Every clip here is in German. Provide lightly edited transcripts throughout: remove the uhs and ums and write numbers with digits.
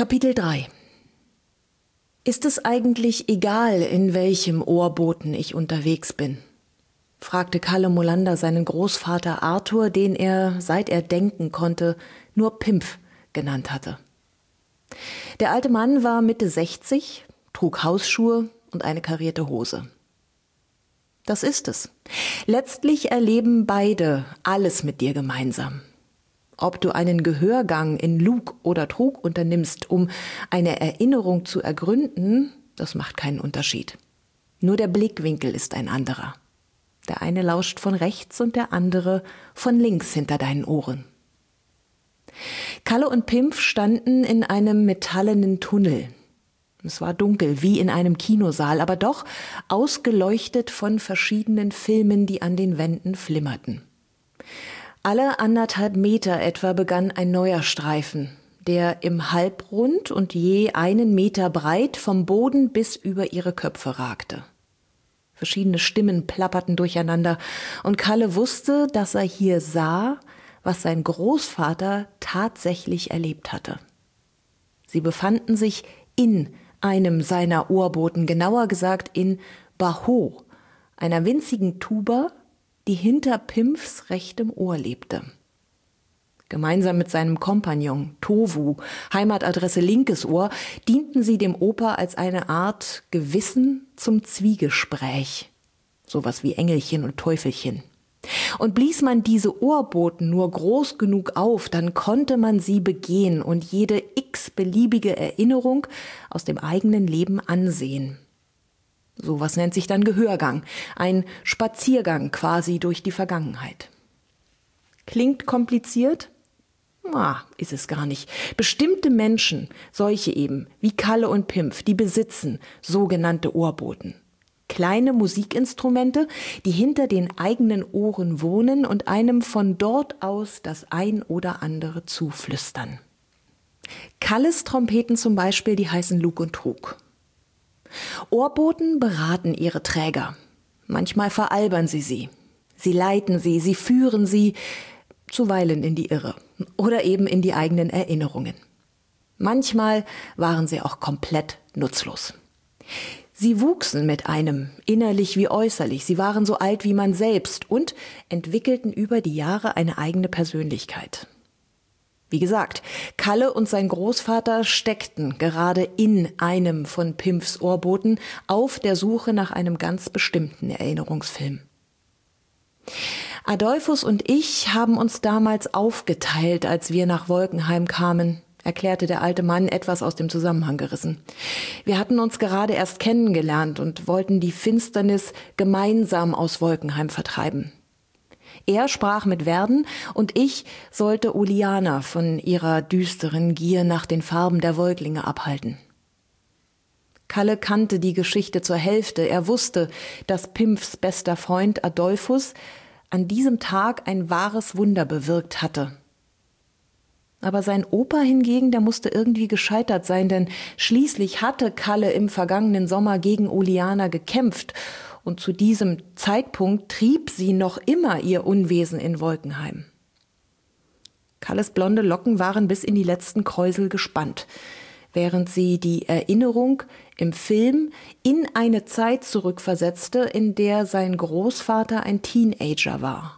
Kapitel 3. Ist es eigentlich egal, in welchem Ohrboten ich unterwegs bin? Fragte Kalle Molander seinen Großvater Arthur, den er, seit er denken konnte, nur Pimpf genannt hatte. Der alte Mann war Mitte 60, trug Hausschuhe und eine karierte Hose. Das ist es. Letztlich erleben beide alles mit dir gemeinsam. Ob du einen Gehörgang in Lug oder Trug unternimmst, um eine Erinnerung zu ergründen, das macht keinen Unterschied. Nur der Blickwinkel ist ein anderer. Der eine lauscht von rechts und der andere von links hinter deinen Ohren. Kalle und Pimpf standen in einem metallenen Tunnel. Es war dunkel, wie in einem Kinosaal, aber doch ausgeleuchtet von verschiedenen Filmen, die an den Wänden flimmerten. Alle 1,5 Meter etwa begann ein neuer Streifen, der im Halbrund und je 1 Meter breit vom Boden bis über ihre Köpfe ragte. Verschiedene Stimmen plapperten durcheinander und Kalle wusste, dass er hier sah, was sein Großvater tatsächlich erlebt hatte. Sie befanden sich in einem seiner Ohrboten, genauer gesagt in Baho, einer winzigen Tuba, die hinter Pimpfs rechtem Ohr lebte. Gemeinsam mit seinem Kompagnon Tovu, Heimatadresse linkes Ohr, dienten sie dem Opa als eine Art Gewissen zum Zwiegespräch. Sowas wie Engelchen und Teufelchen. Und blies man diese Ohrboten nur groß genug auf, dann konnte man sie begehen und jede x-beliebige Erinnerung aus dem eigenen Leben ansehen. Sowas nennt sich dann Gehörgang, ein Spaziergang quasi durch die Vergangenheit. Klingt kompliziert? Ist es gar nicht. Bestimmte Menschen, solche eben, wie Kalle und Pimpf, die besitzen sogenannte Ohrboten. Kleine Musikinstrumente, die hinter den eigenen Ohren wohnen und einem von dort aus das ein oder andere zuflüstern. Kalles Trompeten zum Beispiel, die heißen Lug und Trug. Ohrboten beraten ihre Träger. Manchmal veralbern sie. Sie leiten sie führen sie zuweilen in die Irre oder eben in die eigenen Erinnerungen. Manchmal waren sie auch komplett nutzlos. Sie wuchsen mit einem, innerlich wie äußerlich. Sie waren so alt wie man selbst und entwickelten über die Jahre eine eigene Persönlichkeit. Wie gesagt, Kalle und sein Großvater steckten gerade in einem von Pimpfs Ohrboten auf der Suche nach einem ganz bestimmten Erinnerungsfilm. Adolphus und ich haben uns damals aufgeteilt, als wir nach Wolkenheim kamen, erklärte der alte Mann etwas aus dem Zusammenhang gerissen. Wir hatten uns gerade erst kennengelernt und wollten die Finsternis gemeinsam aus Wolkenheim vertreiben. Er sprach mit Werden und ich sollte Uliana von ihrer düsteren Gier nach den Farben der Wolklinge abhalten. Kalle kannte die Geschichte zur Hälfte. Er wusste, dass Pimpfs bester Freund Adolphus an diesem Tag ein wahres Wunder bewirkt hatte. Aber sein Opa hingegen, der musste irgendwie gescheitert sein, denn schließlich hatte Kalle im vergangenen Sommer gegen Uliana gekämpft und zu diesem Zeitpunkt trieb sie noch immer ihr Unwesen in Wolkenheim. Kalles blonde Locken waren bis in die letzten Kräusel gespannt, während sie die Erinnerung im Film in eine Zeit zurückversetzte, in der sein Großvater ein Teenager war.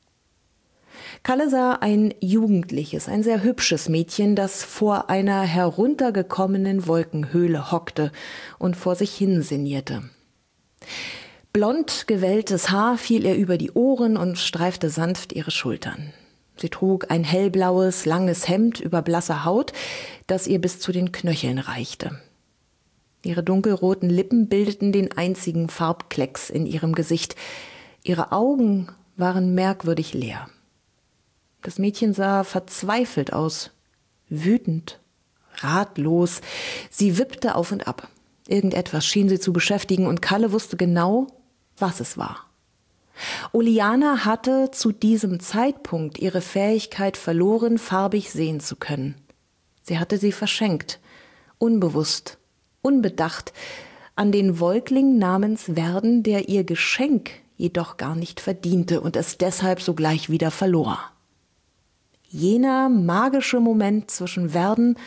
Kalle sah ein jugendliches, ein sehr hübsches Mädchen, das vor einer heruntergekommenen Wolkenhöhle hockte und vor sich hin sinnierte. Blond gewelltes Haar fiel ihr über die Ohren und streifte sanft ihre Schultern. Sie trug ein hellblaues, langes Hemd über blasser Haut, das ihr bis zu den Knöcheln reichte. Ihre dunkelroten Lippen bildeten den einzigen Farbklecks in ihrem Gesicht. Ihre Augen waren merkwürdig leer. Das Mädchen sah verzweifelt aus, wütend, ratlos. Sie wippte auf und ab. Irgendetwas schien sie zu beschäftigen und Kalle wusste genau, was es war. Uliana hatte zu diesem Zeitpunkt ihre Fähigkeit verloren, farbig sehen zu können. Sie hatte sie verschenkt, unbewusst, unbedacht, an den Wolkling namens Werden, der ihr Geschenk jedoch gar nicht verdiente und es deshalb sogleich wieder verlor. Jener magische Moment zwischen Werden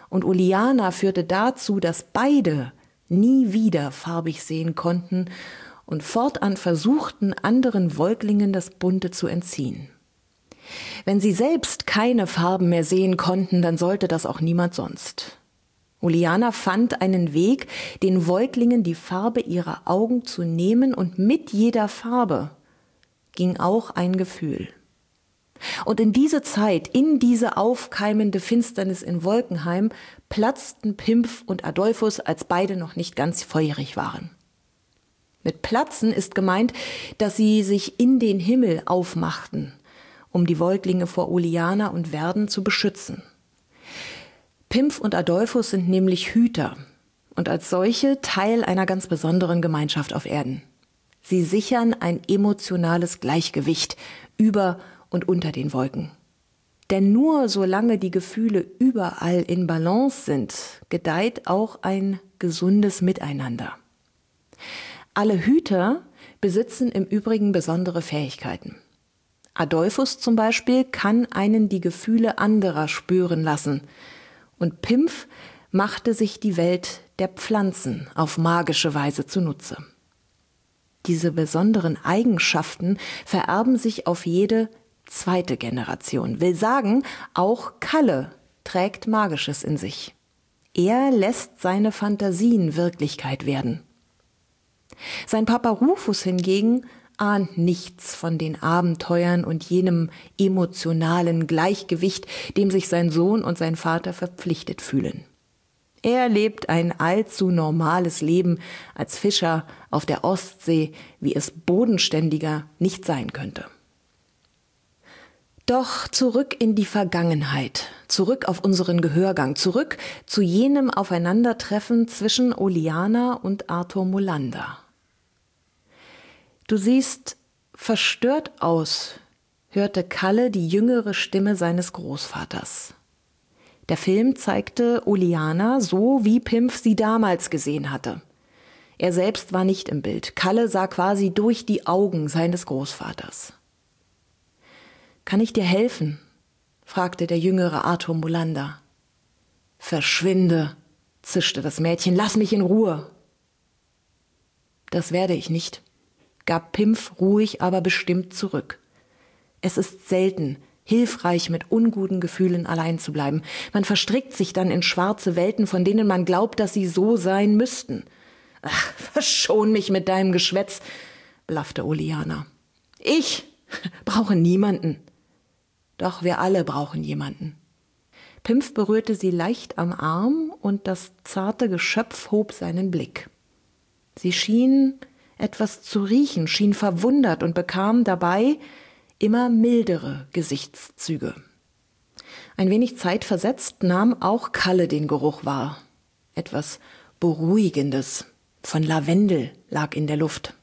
und Uliana führte dazu, dass beide nie wieder farbig sehen konnten und fortan versuchten, anderen Säuglingen das Bunte zu entziehen. Wenn sie selbst keine Farben mehr sehen konnten, dann sollte das auch niemand sonst. Uliana fand einen Weg, den Säuglingen die Farbe ihrer Augen zu nehmen, und mit jeder Farbe ging auch ein Gefühl. Und in diese Zeit, in diese aufkeimende Finsternis in Wolkenheim, platzten Pimpf und Adolphus, als beide noch nicht ganz feurig waren. Mit Platzen ist gemeint, dass sie sich in den Himmel aufmachten, um die Säuglinge vor Uliana und Werden zu beschützen. Pimpf und Adolphus sind nämlich Hüter und als solche Teil einer ganz besonderen Gemeinschaft auf Erden. Sie sichern ein emotionales Gleichgewicht über und unter den Wolken. Denn nur solange die Gefühle überall in Balance sind, gedeiht auch ein gesundes Miteinander. Alle Hüter besitzen im Übrigen besondere Fähigkeiten. Adolphus zum Beispiel kann einen die Gefühle anderer spüren lassen. Und Pimpf machte sich die Welt der Pflanzen auf magische Weise zunutze. Diese besonderen Eigenschaften vererben sich auf jede zweite Generation. Will sagen, auch Kalle trägt Magisches in sich. Er lässt seine Fantasien Wirklichkeit werden. Sein Papa Rufus hingegen ahnt nichts von den Abenteuern und jenem emotionalen Gleichgewicht, dem sich sein Sohn und sein Vater verpflichtet fühlen. Er lebt ein allzu normales Leben als Fischer auf der Ostsee, wie es bodenständiger nicht sein könnte. Doch zurück in die Vergangenheit, zurück auf unseren Gehörgang, zurück zu jenem Aufeinandertreffen zwischen Uliana und Arthur Molander. Du siehst verstört aus, hörte Kalle die jüngere Stimme seines Großvaters. Der Film zeigte Uliana so, wie Pimpf sie damals gesehen hatte. Er selbst war nicht im Bild. Kalle sah quasi durch die Augen seines Großvaters. »Kann ich dir helfen?« fragte der jüngere Arthur Molander. »Verschwinde«, zischte das Mädchen, »lass mich in Ruhe.« »Das werde ich nicht«, gab Pimpf ruhig, aber bestimmt zurück. Es ist selten hilfreich, mit unguten Gefühlen allein zu bleiben. Man verstrickt sich dann in schwarze Welten, von denen man glaubt, dass sie so sein müssten. »Ach, verschon mich mit deinem Geschwätz«, blaffte Uliana. »Ich brauche niemanden.« »Doch wir alle brauchen jemanden.« Pimpf berührte sie leicht am Arm und das zarte Geschöpf hob seinen Blick. Sie schien etwas zu riechen, schien verwundert und bekam dabei immer mildere Gesichtszüge. Ein wenig zeitversetzt nahm auch Kalle den Geruch wahr. Etwas Beruhigendes, von Lavendel lag in der Luft.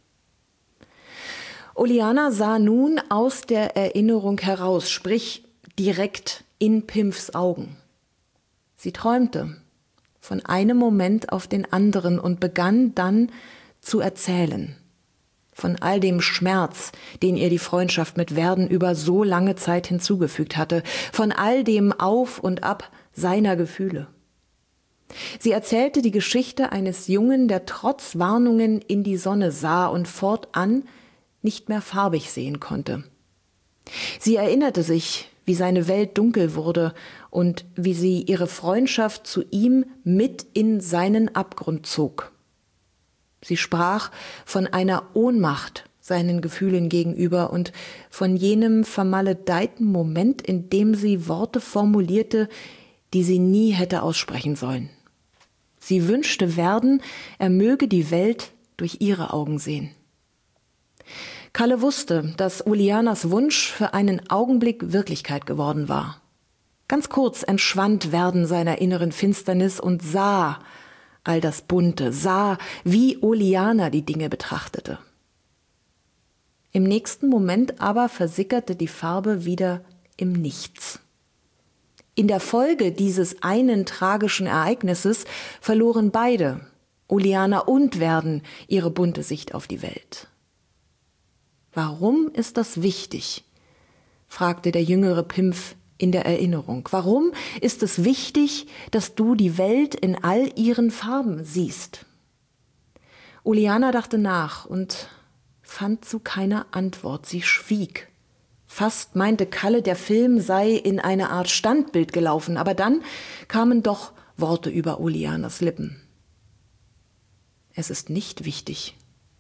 Uliana sah nun aus der Erinnerung heraus, sprich direkt in Pimpfs Augen. Sie träumte von einem Moment auf den anderen und begann dann zu erzählen. Von all dem Schmerz, den ihr die Freundschaft mit Werden über so lange Zeit hinzugefügt hatte, von all dem Auf und Ab seiner Gefühle. Sie erzählte die Geschichte eines Jungen, der trotz Warnungen in die Sonne sah und fortan nicht mehr farbig sehen konnte. Sie erinnerte sich, wie seine Welt dunkel wurde und wie sie ihre Freundschaft zu ihm mit in seinen Abgrund zog. Sie sprach von einer Ohnmacht seinen Gefühlen gegenüber und von jenem vermaledeiten Moment, in dem sie Worte formulierte, die sie nie hätte aussprechen sollen. Sie wünschte Werden, er möge die Welt durch ihre Augen sehen. Kalle wusste, dass Ulianas Wunsch für einen Augenblick Wirklichkeit geworden war. Ganz kurz entschwand Werden seiner inneren Finsternis und sah all das Bunte, sah, wie Uliana die Dinge betrachtete. Im nächsten Moment aber versickerte die Farbe wieder im Nichts. In der Folge dieses einen tragischen Ereignisses verloren beide, Uliana und Werden, ihre bunte Sicht auf die Welt. »Warum ist das wichtig?« fragte der jüngere Pimpf in der Erinnerung? Warum ist es wichtig, dass du die Welt in all ihren Farben siehst? Uliana dachte nach und fand zu keiner Antwort. Sie schwieg. Fast meinte Kalle, der Film sei in eine Art Standbild gelaufen, aber dann kamen doch Worte über Ulianas Lippen. Es ist nicht wichtig.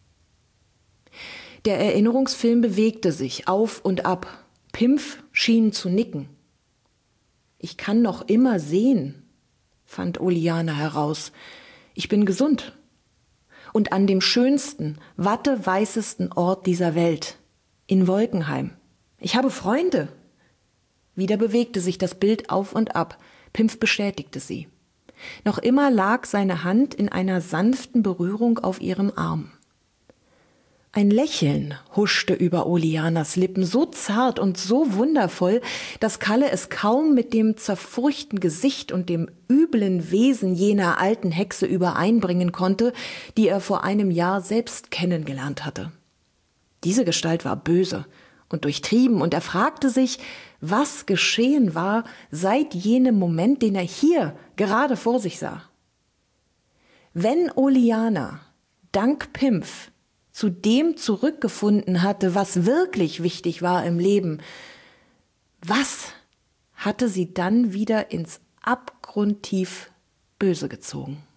Der Erinnerungsfilm bewegte sich auf und ab. Pimpf schien zu nicken. Ich kann noch immer sehen, fand Uliana heraus. Ich bin gesund. Und an dem schönsten, watteweißesten Ort dieser Welt, in Wolkenheim. Ich habe Freunde. Wieder bewegte sich das Bild auf und ab. Pimpf bestätigte sie. Noch immer lag seine Hand in einer sanften Berührung auf ihrem Arm. Ein Lächeln huschte über Ulianas Lippen, so zart und so wundervoll, dass Kalle es kaum mit dem zerfurchten Gesicht und dem üblen Wesen jener alten Hexe übereinbringen konnte, die er vor einem Jahr selbst kennengelernt hatte. Diese Gestalt war böse und durchtrieben, und er fragte sich, was geschehen war seit jenem Moment, den er hier gerade vor sich sah. Wenn Uliana, dank Pimpf, zu dem zurückgefunden hatte, was wirklich wichtig war im Leben, was hatte sie dann wieder ins abgrundtief Böse gezogen?